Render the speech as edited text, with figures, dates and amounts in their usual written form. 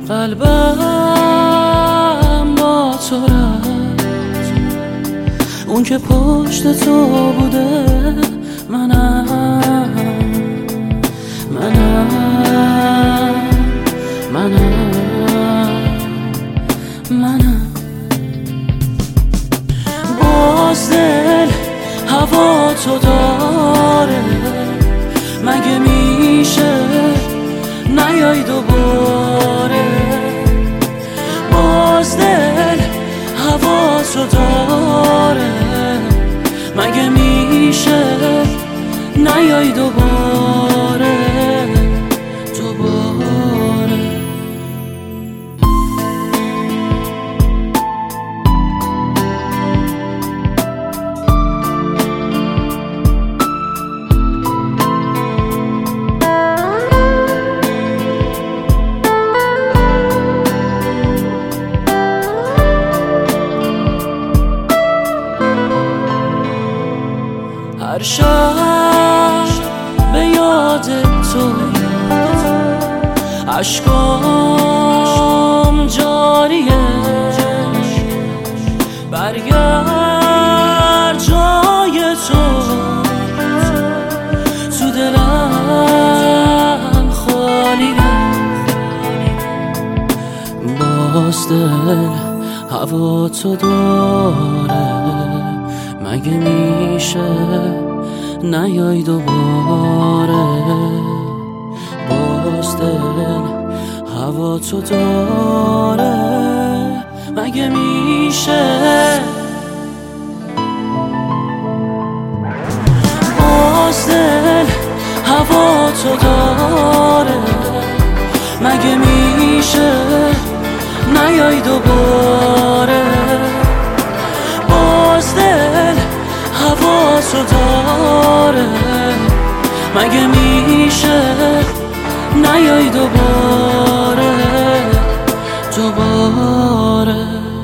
قلبم با تو رفت، اون که پشت تو بوده منم باز دل هوا تو داره، مگه میشه نیای دوباره؟ باز دل هوا تو داره، مگه میشه نیای دوباره؟ هر شب به یاد تو اشکام جاریه، برگرد جای تو تو دلم خالیه. باز دل هوا تو داره، مگه میشه نیای دوباره؟ باز دل هوا تو داره، مگه میشه؟ باز دل هوا تو داره، مگه میشه نیای دوباره؟ باز دل هوا تو داره، مگه میشه نیای دوباره؟